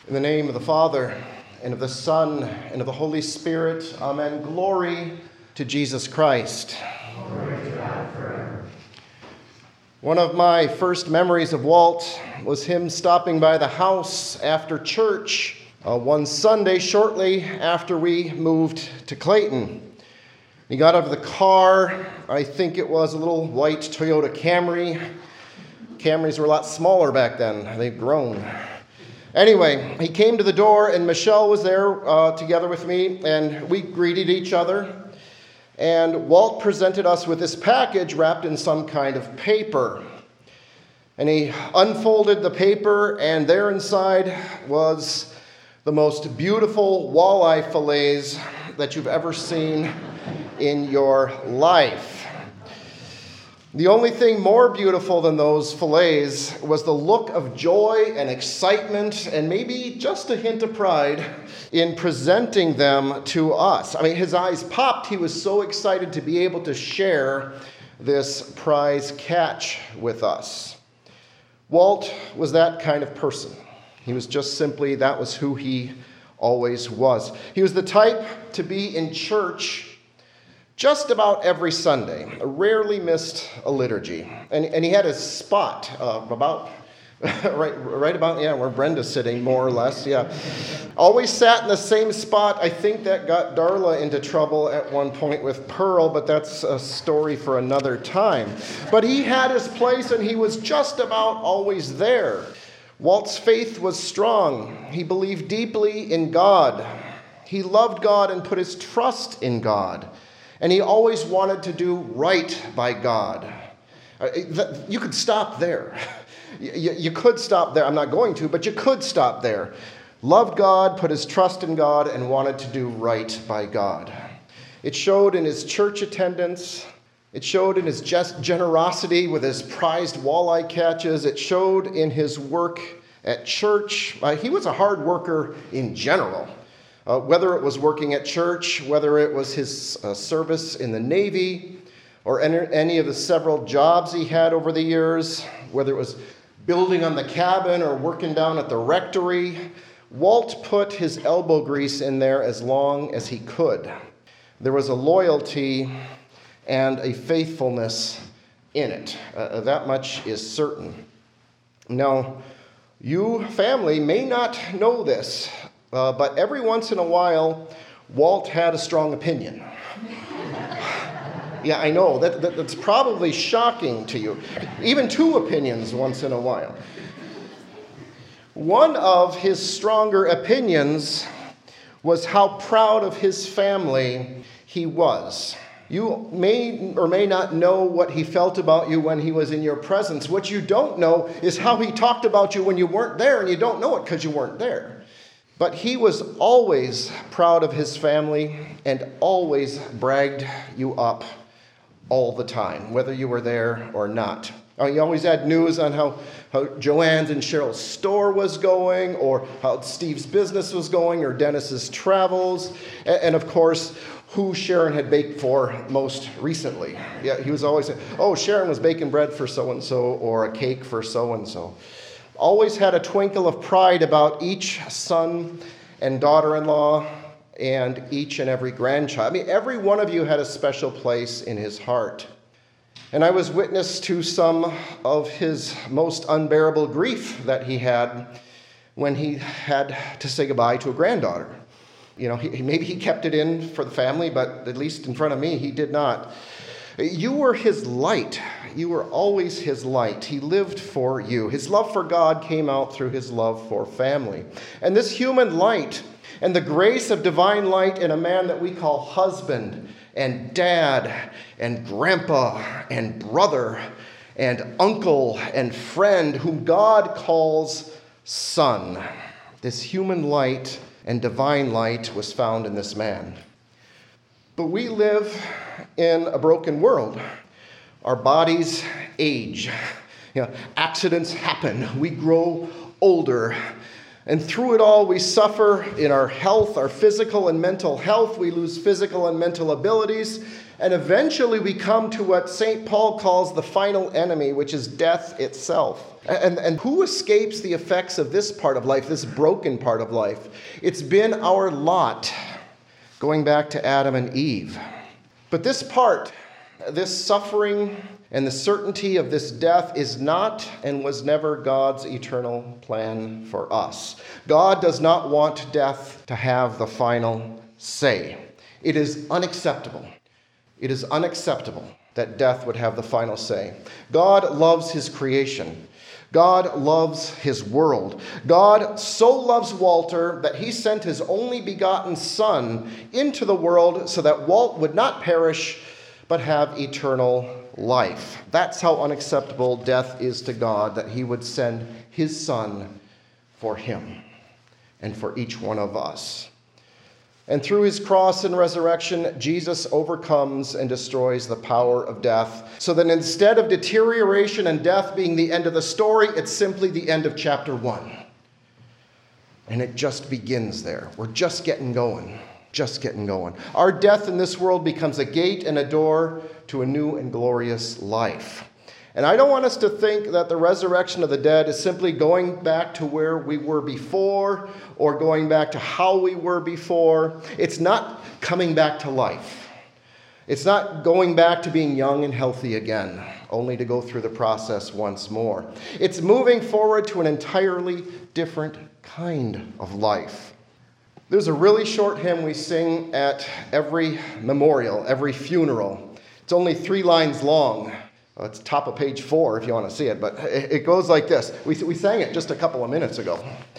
In the name of the Father, and of the Son, and of the Holy Spirit, amen. Glory to Jesus Christ. Glory to God forever. One of my first memories of Walt was him stopping by the house after church one Sunday shortly after we moved to Clayton. He got out of the car. I think it was a little white Toyota Camry. Camrys were a lot smaller back then. They've grown. Anyway, he came to the door, and Michelle was there together with me, and we greeted each other. And Walt presented us with this package wrapped in some kind of paper. And he unfolded the paper, and there inside was the most beautiful walleye fillets that you've ever seen in your life. The only thing more beautiful than those fillets was the look of joy and excitement and maybe just a hint of pride in presenting them to us. I mean, his eyes popped. He was so excited to be able to share this prize catch with us. Walt was that kind of person. He was just simply, that was who he always was. He was the type to be in church just about every Sunday, rarely missed a liturgy. And he had his spot about right about where Brenda's sitting, more or less, Always sat in the same spot. I think that got Darla into trouble at one point with Pearl, but that's a story for another time. But he had his place, and he was just about always there. Walt's faith was strong. He believed deeply in God. He loved God and put his trust in God. And he always wanted to do right by God. You could stop there. You could stop there. I'm not going to, but you could stop there. Loved God, put his trust in God, and wanted to do right by God. It showed in his church attendance. It showed in his generosity with his prized walleye catches. It showed in his work at church. He was a hard worker in general. Whether it was working at church, whether it was his service in the Navy, or any of the several jobs he had over the years, whether it was building on the cabin or working down at the rectory, Walt put his elbow grease in there as long as he could. There was a loyalty and a faithfulness in it. That much is certain. Now, you family may not know this, but every once in a while, Walt had a strong opinion. Yeah, I know. That's probably shocking to you. Even two opinions once in a while. One of his stronger opinions was how proud of his family he was. You may or may not know what he felt about you when he was in your presence. What you don't know is how he talked about you when you weren't there, and you don't know it because you weren't there. But he was always proud of his family and always bragged you up all the time, whether you were there or not. He always had news on how Joanne's and Cheryl's store was going, or how Steve's business was going, or Dennis's travels, and of course, who Sharon had baked for most recently. Yeah, he was always saying, Sharon was baking bread for so-and-so, or a cake for so-and-so. Always had a twinkle of pride about each son and daughter-in-law and each and every grandchild. I mean, every one of you had a special place in his heart. And I was witness to some of his most unbearable grief that he had when he had to say goodbye to a granddaughter. You know, maybe he kept it in for the family, but at least in front of me, he did not. You were his light. You were always his light. He lived for you. His love for God came out through his love for family. And this human light and the grace of divine light in a man that we call husband and dad and grandpa and brother and uncle and friend, whom God calls son. This human light and divine light was found in this man. But we live in a broken world. Our bodies age. Accidents happen. We grow older. And through it all, we suffer in our health, our physical and mental health. We lose physical and mental abilities. And eventually we come to what St. Paul calls the final enemy, which is death itself. And who escapes the effects of this part of life, this broken part of life? It's been our lot, going back to Adam and Eve. But this part, this suffering and the certainty of this death is not and was never God's eternal plan for us. God does not want death to have the final say. It is unacceptable. It is unacceptable that death would have the final say. God loves his creation. God loves his world. God so loves Walter that he sent his only begotten Son into the world so that Walt would not perish but have eternal life. That's how unacceptable death is to God, that he would send his Son for him and for each one of us. And through his cross and resurrection, Jesus overcomes and destroys the power of death, so that instead of deterioration and death being the end of the story, it's simply the end of chapter 1. And it just begins there. We're just getting going. Just getting going. Our death in this world becomes a gate and a door to a new and glorious life. And I don't want us to think that the resurrection of the dead is simply going back to where we were before or going back to how we were before. It's not coming back to life. It's not going back to being young and healthy again, only to go through the process once more. It's moving forward to an entirely different kind of life. There's a really short hymn we sing at every memorial, every funeral. It's only 3 lines long. It's top of page 4 if you want to see it, but it goes like this. We sang it just a couple of minutes ago.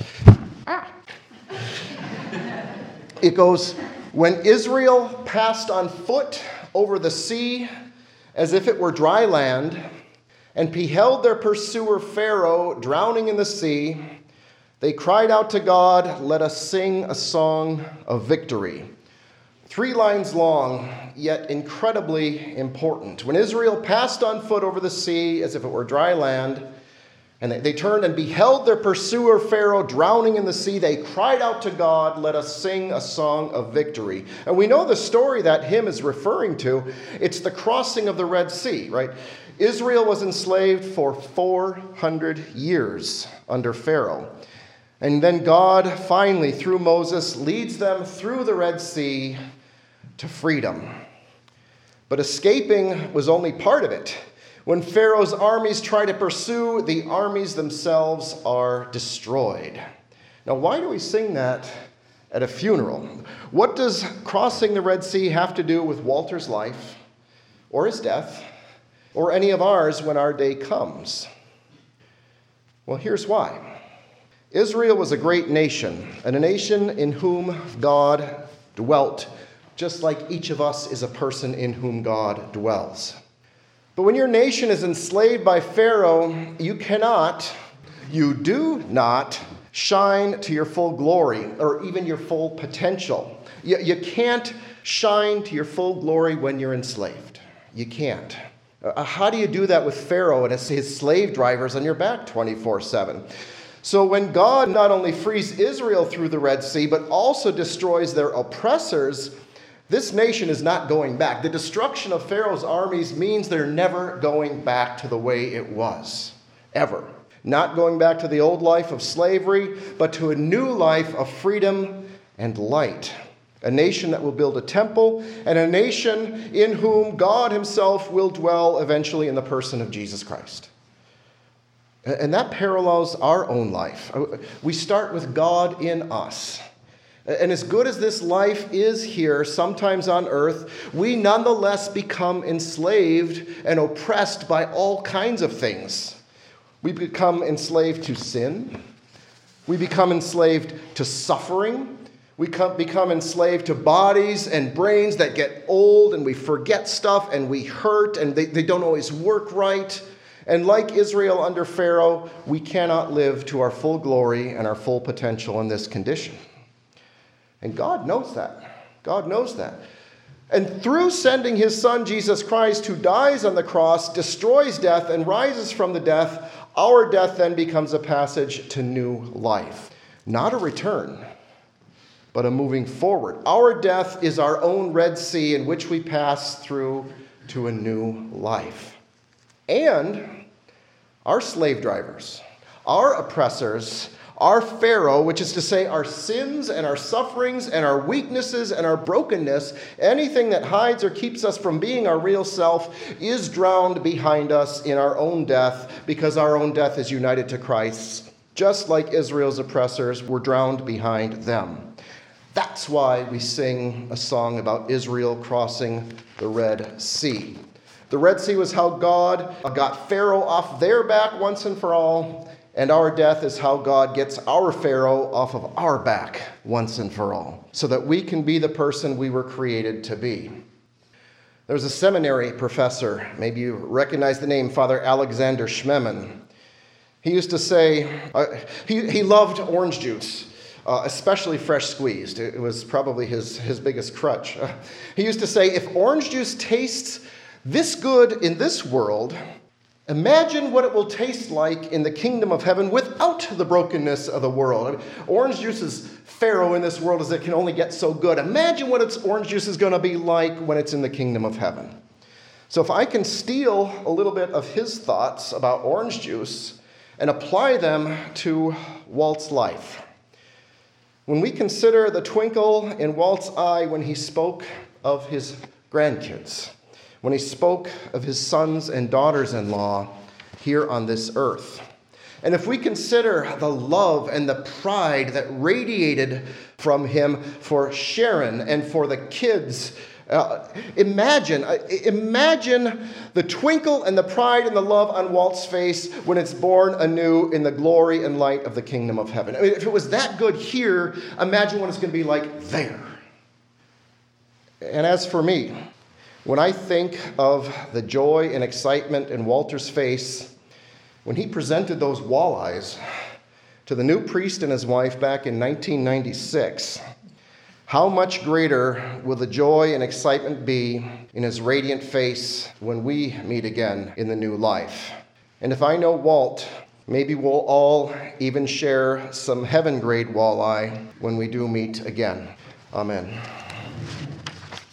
It goes, when Israel passed on foot over the sea as if it were dry land, and beheld their pursuer Pharaoh drowning in the sea, they cried out to God, let us sing a song of victory. 3 lines long, yet incredibly important. When Israel passed on foot over the sea as if it were dry land, and they turned and beheld their pursuer Pharaoh drowning in the sea, they cried out to God, let us sing a song of victory. And we know the story that hymn is referring to. It's the crossing of the Red Sea, right? Israel was enslaved for 400 years under Pharaoh. And then God finally, through Moses, leads them through the Red Sea to freedom. But escaping was only part of it. When Pharaoh's armies try to pursue, the armies themselves are destroyed. Now, why do we sing that at a funeral? What does crossing the Red Sea have to do with Walter's life, or his death, or any of ours when our day comes? Well, here's why. Israel was a great nation, and a nation in whom God dwelt, just like each of us is a person in whom God dwells. But when your nation is enslaved by Pharaoh, you do not shine to your full glory or even your full potential. You can't shine to your full glory when you're enslaved. You can't. How do you do that with Pharaoh and his slave drivers on your back 24/7? So when God not only frees Israel through the Red Sea, but also destroys their oppressors, this nation is not going back. The destruction of Pharaoh's armies means they're never going back to the way it was, ever. Not going back to the old life of slavery, but to a new life of freedom and light. A nation that will build a temple, and a nation in whom God himself will dwell eventually in the person of Jesus Christ. And that parallels our own life. We start with God in us. And as good as this life is here, sometimes on earth, we nonetheless become enslaved and oppressed by all kinds of things. We become enslaved to sin. We become enslaved to suffering. We become enslaved to bodies and brains that get old, and we forget stuff, and we hurt, and they don't always work right. And like Israel under Pharaoh, we cannot live to our full glory and our full potential in this condition. And God knows that. God knows that. And through sending his Son, Jesus Christ, who dies on the cross, destroys death, and rises from the death, our death then becomes a passage to new life. Not a return, but a moving forward. Our death is our own Red Sea in which we pass through to a new life. And our slave drivers, our oppressors, our Pharaoh, which is to say our sins and our sufferings and our weaknesses and our brokenness, anything that hides or keeps us from being our real self, is drowned behind us in our own death, because our own death is united to Christ's, just like Israel's oppressors were drowned behind them. That's why we sing a song about Israel crossing the Red Sea. The Red Sea was how God got Pharaoh off their back once and for all, and our death is how God gets our Pharaoh off of our back once and for all, so that we can be the person we were created to be. There was a seminary professor, maybe you recognize the name, Father Alexander Schmemann. He used to say, he loved orange juice, especially fresh squeezed. It was probably his biggest crutch. He used to say, if orange juice tastes this good in this world, imagine what it will taste like in the kingdom of heaven without the brokenness of the world. I mean, orange juice is Pharaoh in this world as it can only get so good. Imagine what orange juice is going to be like when it's in the kingdom of heaven. So if I can steal a little bit of his thoughts about orange juice and apply them to Walt's life. When we consider the twinkle in Walt's eye when he spoke of his grandkids, when he spoke of his sons and daughters-in-law here on this earth. And if we consider the love and the pride that radiated from him for Sharon and for the kids, imagine the twinkle and the pride and the love on Walt's face when it's born anew in the glory and light of the kingdom of heaven. I mean, if it was that good here, imagine what it's going to be like there. And as for me, when I think of the joy and excitement in Walter's face when he presented those walleyes to the new priest and his wife back in 1996, how much greater will the joy and excitement be in his radiant face when we meet again in the new life? And if I know Walt, maybe we'll all even share some heaven-grade walleye when we do meet again. Amen.